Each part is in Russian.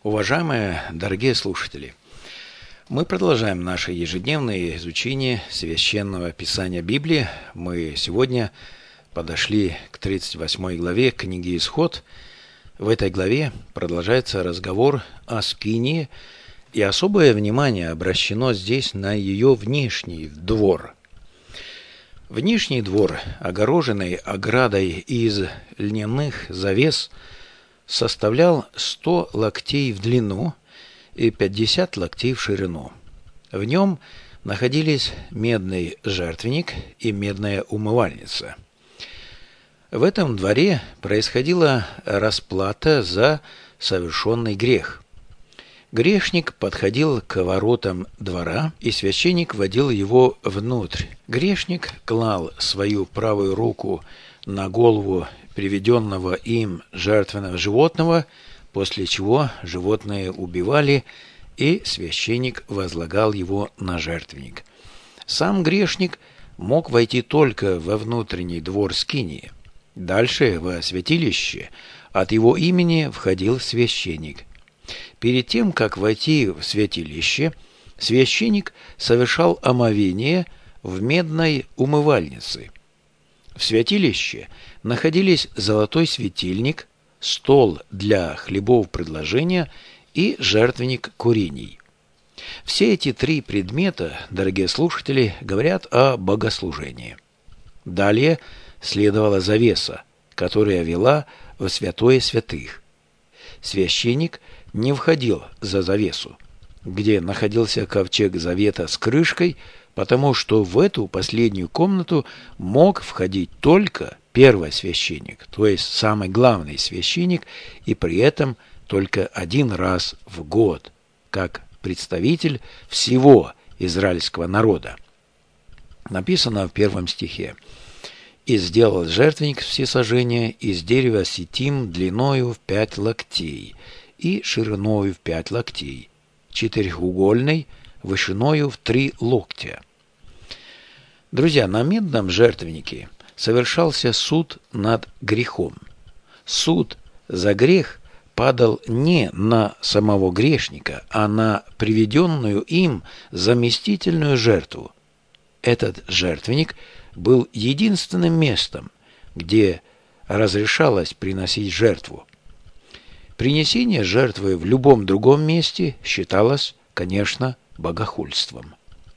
Уважаемые, дорогие слушатели, мы продолжаем наше ежедневное изучение Священного Писания Библии. Мы сегодня подошли к 38 главе книги «Исход». В этой главе продолжается разговор о скинии, и особое внимание обращено здесь на ее внешний двор. Внешний двор, огороженный оградой из льняных завес, составлял 100 локтей в длину и 50 локтей в ширину. В нем находились медный жертвенник и медная умывальница. В этом дворе происходила расплата за совершенный грех. Грешник подходил к воротам двора, и священник водил его внутрь. Грешник клал свою правую руку на голову приведенного им жертвенного животного, после чего животное убивали, и священник возлагал его на жертвенник. Сам грешник мог войти только во внутренний двор скинии. Дальше, во святилище, от его имени входил священник. Перед тем, как войти в святилище, священник совершал омовение в медной умывальнице. В святилище находились золотой светильник, стол для хлебов предложения и жертвенник курений. Все эти три предмета, дорогие слушатели, говорят о богослужении. Далее следовала завеса, которая вела в святое святых. Священник не входил за завесу, где находился ковчег завета с крышкой, потому что в эту последнюю комнату мог входить только первосвященник, то есть самый главный священник, и при этом только один раз в год, как представитель всего израильского народа. Написано в 1 стихе: «И сделал жертвенник всесожжения из дерева ситим длиною в 5 локтей и шириною в 5 локтей, четырехугольный, вышиною в 3 локтя». Друзья, на медном жертвеннике совершался суд над грехом. Суд за грех падал не на самого грешника, а на приведенную им заместительную жертву. Этот жертвенник был единственным местом, где разрешалось приносить жертву. Принесение жертвы в любом другом месте считалось, конечно, богохульством.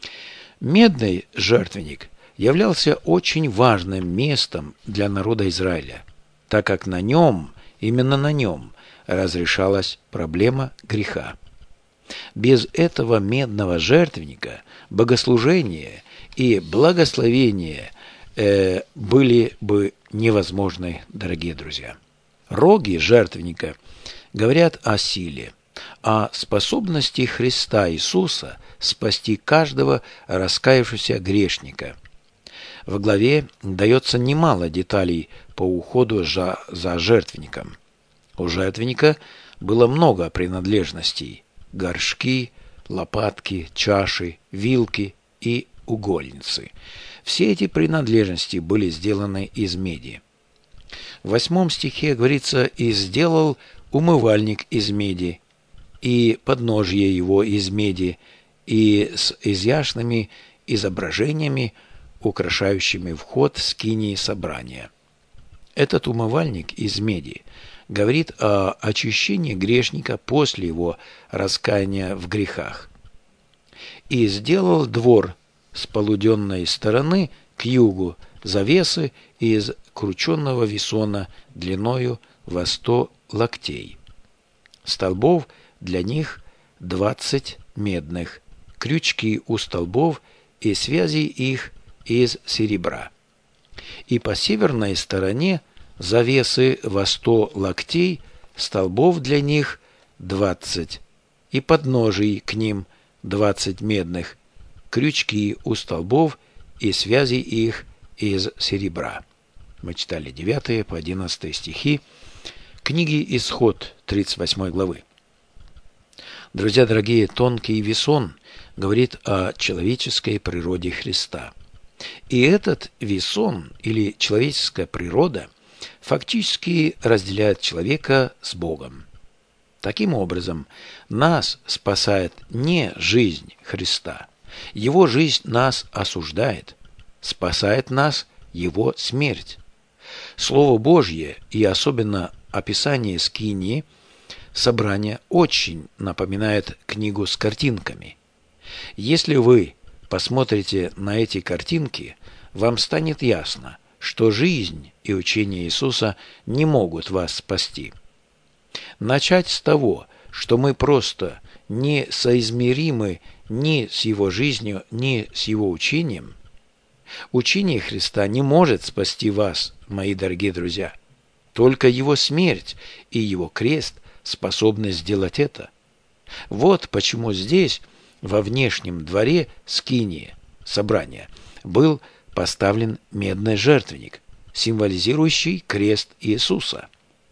Медный жертвенник являлся очень важным местом для народа Израиля, так как именно на нем, разрешалась проблема греха. Без этого медного жертвенника богослужение и благословение были бы невозможны, дорогие друзья. Роги жертвенника говорят о силе, о способности Христа Иисуса спасти каждого раскаявшегося грешника. В главе дается немало деталей по уходу за жертвенником. У жертвенника было много принадлежностей: горшки, лопатки, чаши, вилки и угольницы. Все эти принадлежности были сделаны из меди. В 8 стихе говорится: «И сделал умывальник из меди, и подножье его из меди, и с изящными изображениями, украшающими вход скинии собрания». Этот умывальник из меди говорит о очищении грешника после его раскаяния в грехах. «И сделал двор с полуденной стороны к югу завесы из крученного весона длиною во 100 локтей. Столбов для них 20 медных, крючки у столбов и связи их из серебра. И по северной стороне завесы во 100 локтей, столбов для них 20, и подножий к ним 20 медных, крючки у столбов и связи их из серебра». Мы читали 9 по 11 стихи книги «Исход» 38 главы. Друзья дорогие, тонкий весон говорит о человеческой природе Христа. И этот весон, или человеческая природа, фактически разделяет человека с Богом. Таким образом, нас спасает не жизнь Христа. Его жизнь нас осуждает. Спасает нас Его смерть. Слово Божье и особенно описание скинии собрания очень напоминает книгу с картинками. Если вы посмотрите на эти картинки, вам станет ясно, что жизнь и учение Иисуса не могут вас спасти. Начать с того, что мы просто не соизмеримы ни с Его жизнью, ни с Его учением, учение Христа не может спасти вас, мои дорогие друзья. Только Его смерть и Его крест способны сделать это. Вот почему здесь, во внешнем дворе скинии, собрания, был поставлен медный жертвенник, символизирующий крест Иисуса.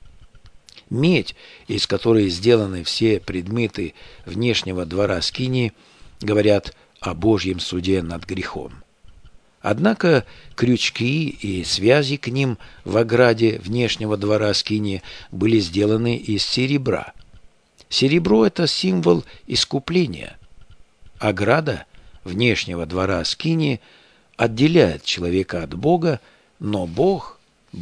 Медь, из которой сделаны все предметы внешнего двора скинии, говорят о Божьем суде над грехом. Однако крючки и связи к ним в ограде внешнего двора скинии были сделаны из серебра. Серебро – это символ искупления. Ограда внешнего двора скинии отделяет человека от Бога, но Бог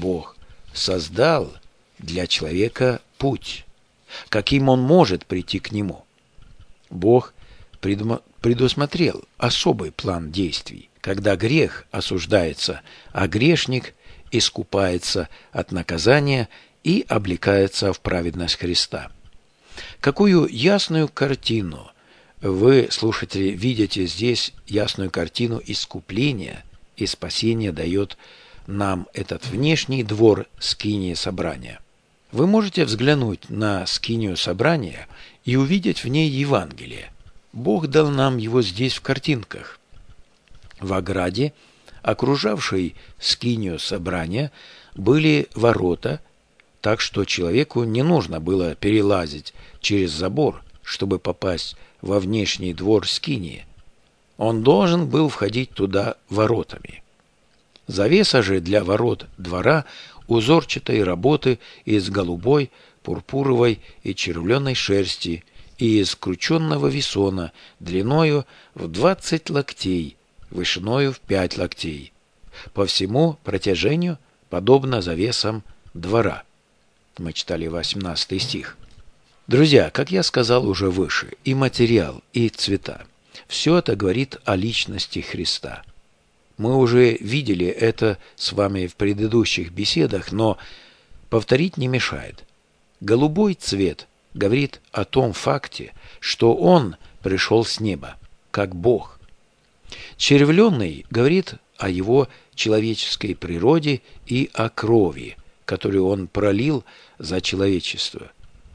создал для человека путь, каким он может прийти к Нему. Бог предусмотрел особый план действий, когда грех осуждается, а грешник искупается от наказания и облекается в праведность Христа. Какую ясную картину вы, слушатели, видите здесь, ясную картину искупления и спасения дает нам этот внешний двор скинии собрания. Вы можете взглянуть на скинию собрания и увидеть в ней Евангелие. Бог дал нам его здесь в картинках. В ограде, окружавшей скинию собрания, были ворота, так что человеку не нужно было перелазить через забор, чтобы попасть во внешний двор скинии. Он должен был входить туда воротами. Завеса же для ворот двора узорчатой работы из голубой, пурпуровой и червленой шерсти и из крученного весона длиною в 20 локтей, вышиною в 5 локтей, по всему протяжению, подобно завесам двора. Мы читали 18 стих. Друзья, как я сказал уже выше, и материал, и цвета – все это говорит о личности Христа. Мы уже видели это с вами в предыдущих беседах, но повторить не мешает. Голубой цвет говорит о том факте, что Он пришел с неба, как Бог. Червленый говорит о Его человеческой природе и о крови, которую Он пролил за человечество.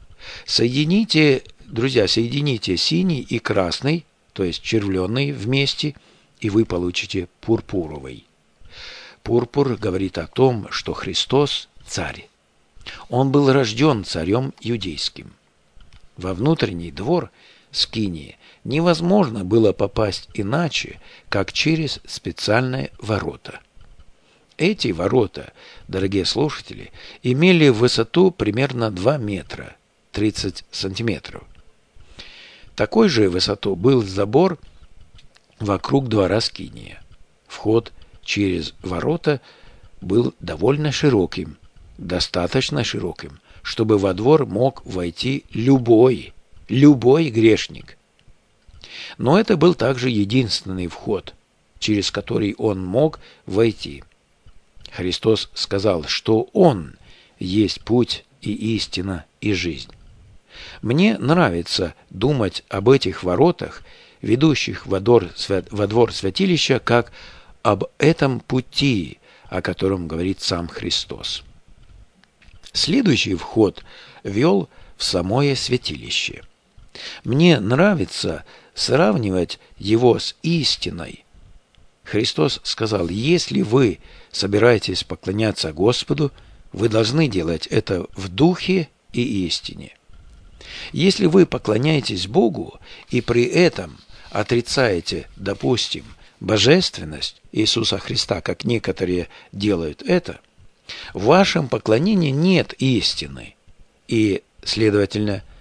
Друзья, соедините синий и красный, то есть червленый вместе, и вы получите пурпуровый. Пурпур говорит о том, что Христос – царь. Он был рожден царем иудейским. Во внутренний двор скинии невозможно было попасть иначе, как через специальные ворота. Эти ворота, дорогие слушатели, имели высоту примерно 2 метра 30 сантиметров. Такой же высоту был забор вокруг двора скинии. Вход через ворота был довольно широким, достаточно широким, чтобы во двор мог войти любой грешник. Но это был также единственный вход, через который он мог войти. Христос сказал, что Он есть путь и истина и жизнь. Мне нравится думать об этих воротах, ведущих во двор святилища, как об этом пути, о котором говорит сам Христос. Следующий вход вел в самое святилище. Мне нравится сравнивать его с истиной. Христос сказал: если вы собираетесь поклоняться Господу, вы должны делать это в духе и истине. Если вы поклоняетесь Богу и при этом отрицаете, допустим, божественность Иисуса Христа, как некоторые делают это, в вашем поклонении нет истины, и, следовательно,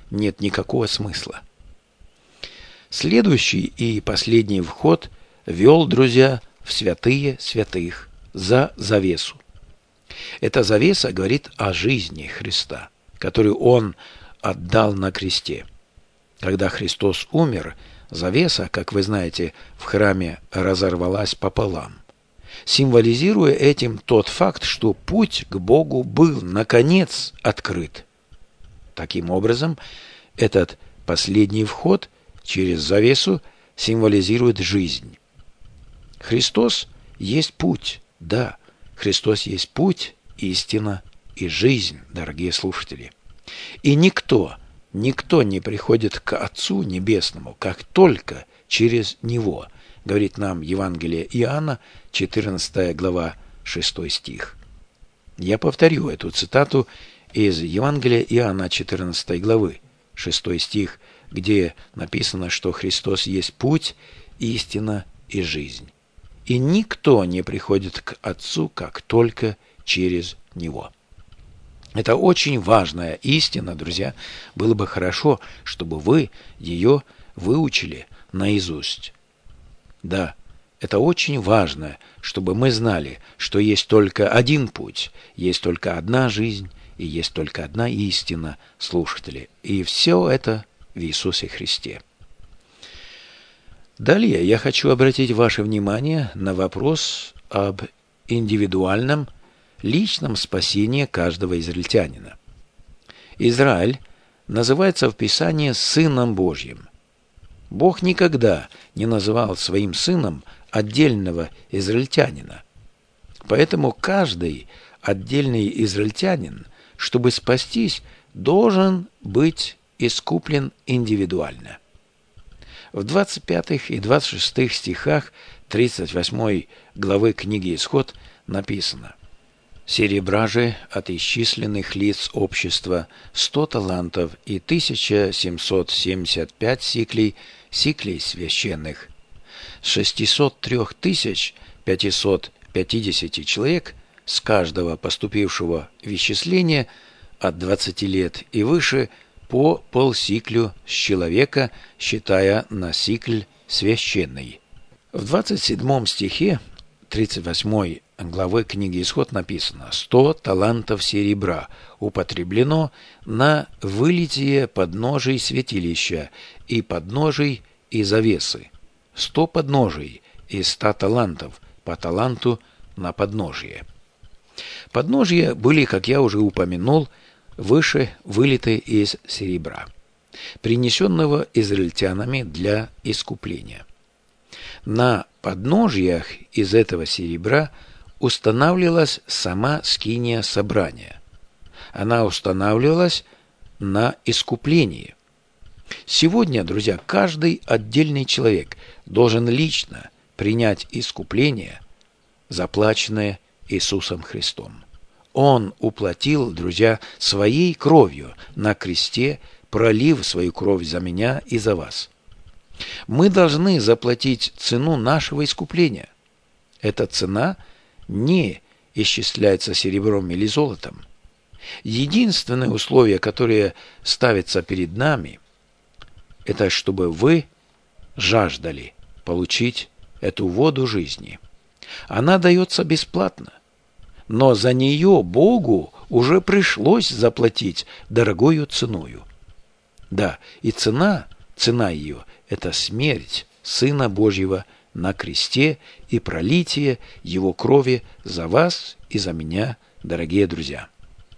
нет никакого смысла. Следующий и последний вход вел, друзья, в святые святых, за завесу. Эта завеса говорит о жизни Христа, которую Он отдал на кресте. Когда Христос умер, завеса, как вы знаете, в храме разорвалась пополам, символизируя этим тот факт, что путь к Богу был, наконец, открыт. Таким образом, этот последний вход через завесу символизирует жизнь. Христос есть путь, да, Христос есть путь, истина и жизнь, дорогие слушатели. И никто не приходит к Отцу Небесному, как только через Него, говорит нам Евангелие Иоанна, 14 глава, 6 стих. Я повторю эту цитату из Евангелия Иоанна, 14 главы, 6 стих, где написано, что Христос есть путь, истина и жизнь. И никто не приходит к Отцу, как только через Него. Это очень важная истина, друзья. Было бы хорошо, чтобы вы ее выучили наизусть. Да, это очень важно, чтобы мы знали, что есть только один путь, есть только одна жизнь и есть только одна истина, слушатели. И все это в Иисусе Христе. Далее я хочу обратить ваше внимание на вопрос об индивидуальном, личном спасении каждого израильтянина. Израиль называется в Писании Сыном Божьим. Бог никогда не называл своим сыном отдельного израильтянина. Поэтому каждый отдельный израильтянин, чтобы спастись, должен быть искуплен индивидуально. В 25 и 26 стихах 38 главы книги «Исход» написано: «Серебра же от исчисленных лиц общества 100 талантов и 1775 сиклей священных, с 603 550 человек, с каждого поступившего в исчисление от 20 лет и выше, по полсиклю с человека, считая на сикль священный». В 27 стихе 38 главы книги «Исход» написано: 100 талантов серебра употреблено на вылитие подножий святилища и подножий и завесы. 100 подножий и 100 талантов по таланту на подножие. Подножия были, как я уже упомянул, выше вылиты из серебра, принесенного израильтянами для искупления. На подножьях из этого серебра устанавливалась сама скиния собрания. Она устанавливалась на искуплении. Сегодня, друзья, каждый отдельный человек должен лично принять искупление, заплаченное Иисусом Христом. Он уплатил, друзья, своей кровью на кресте, пролив свою кровь за меня и за вас. Мы должны заплатить цену нашего искупления. Эта цена не исчисляется серебром или золотом. Единственное условие, которое ставится перед нами, это чтобы вы жаждали получить эту воду жизни. Она дается бесплатно, но за нее Богу уже пришлось заплатить дорогою ценою. Да, и цена ее – это смерть Сына Божьего на кресте и пролитие Его крови за вас и за меня, дорогие друзья.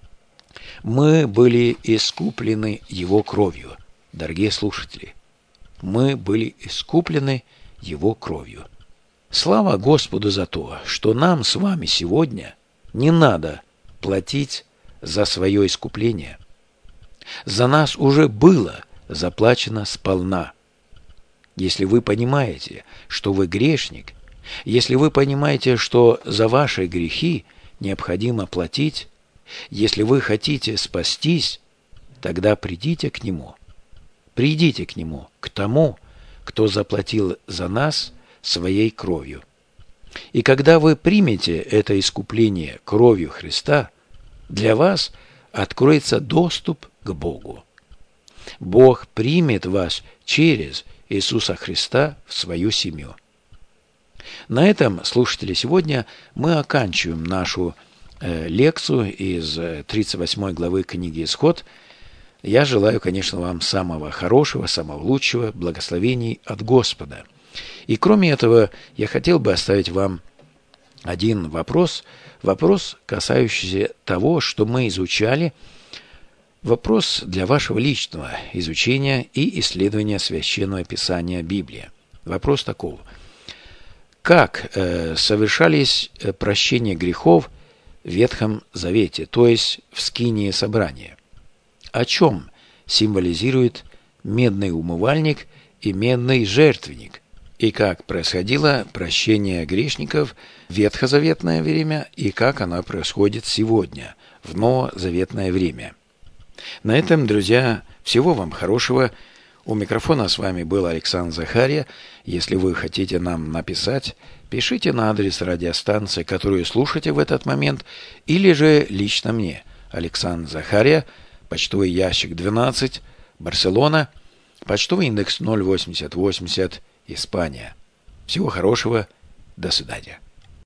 Мы были искуплены Его кровью, дорогие слушатели. Мы были искуплены Его кровью. Слава Господу за то, что нам с вами сегодня не надо платить за свое искупление. За нас уже было заплачено сполна. Если вы понимаете, что вы грешник, если вы понимаете, что за ваши грехи необходимо платить, если вы хотите спастись, тогда придите к Нему. Придите к Нему, к тому, кто заплатил за нас своей кровью. И когда вы примете это искупление кровью Христа, для вас откроется доступ к Богу. Бог примет вас через Иисуса Христа в свою семью. На этом, слушатели, сегодня мы оканчиваем нашу лекцию из 38 главы книги «Исход». Я желаю, конечно, вам самого хорошего, самого лучшего, благословений от Господа. И кроме этого, я хотел бы оставить вам один вопрос, касающийся того, что мы изучали, вопрос для вашего личного изучения и исследования Священного Писания Библии. Вопрос таков. Как совершались прощения грехов в Ветхом Завете, то есть в скинии собрания? О чем символизирует медный умывальник и медный жертвенник? И как происходило прощение грешников в ветхозаветное время, и как оно происходит сегодня, в новозаветное время. На этом, друзья, всего вам хорошего. У микрофона с вами был Александр Захария. Если вы хотите нам написать, пишите на адрес радиостанции, которую слушаете в этот момент, или же лично мне, Александр Захария, почтовый ящик 12, Барселона, почтовый индекс 08080, Испания. Всего хорошего. До свидания.